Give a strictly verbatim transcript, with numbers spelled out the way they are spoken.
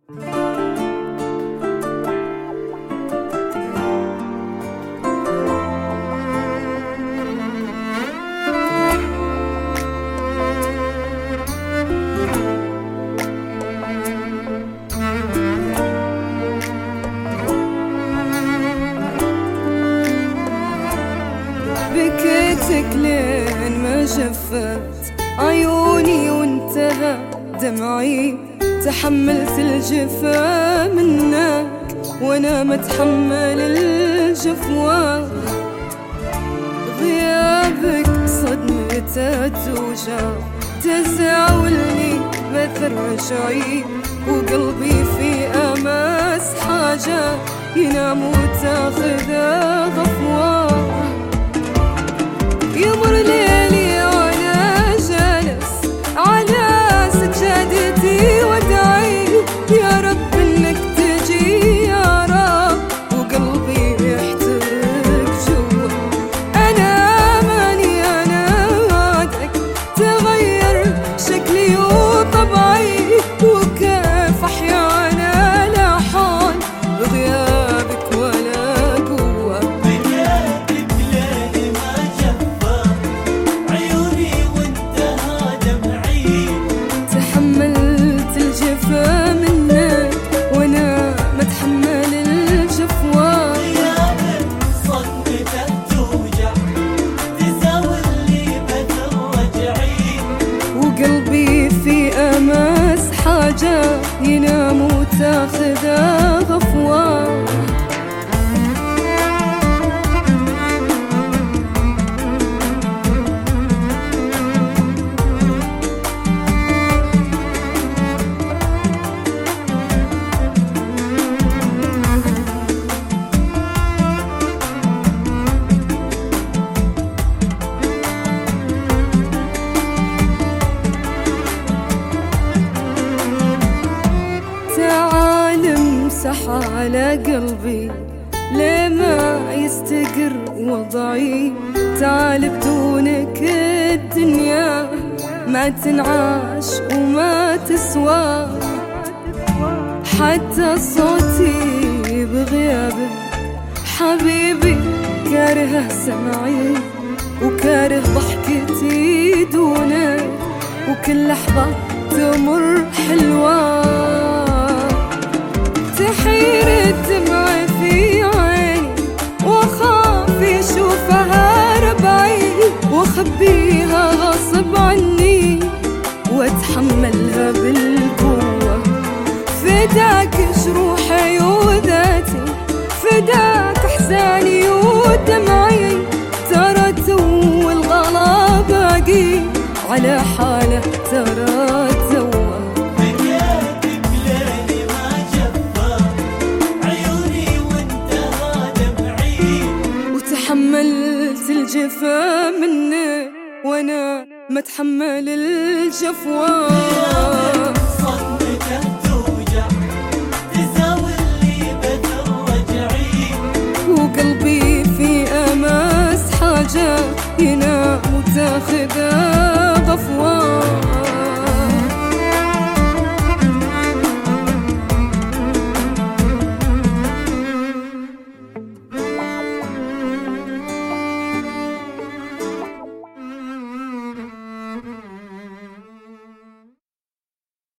بكيتك لين ما جفت عيوني وانتهى دمعي، تحملت الجفا منك وانا متحمل الجفوة. غيابك صدمته توجع تزاولني بثر رجعي، وقلبي في امس حاجة ينام وتاخذه غفوة. يمر ليلي وانا جالس على سجادتي وادعي يا رب انك تجي يا رب، وقلبي يحترق جوا. انا ماني انا وعدك تغير شكلي وطبعي، وكيف احيا انا لا حول بغيابك ولا قوة. تحملت الجفا منك وانا متحمل الجفوة. غيابك صدمته توجع تزاولني بثر رجعي، وقلبي في امس حاجة ينام وتاخذه غفوة. امسح على قلبي لما يستقر وضعي، تعال بدونك الدنيا ما تنعاش وما تسوى. حتى صوتي بغيابك حبيبي كاره سمعي، وكاره ضحكتي دونك، وكل لحظة تمر حلوة. تحير الدمع في عيني واخاف يشوفها ربعي، واخبيها غصب عني واتحملها بالقوة. فداك جروحي وذاتي، فداك احزاني ودمعي، ترى تو الغلا باقي على حاله ترى تو. تحملت الجفا منك وانا متحمل الجفوة.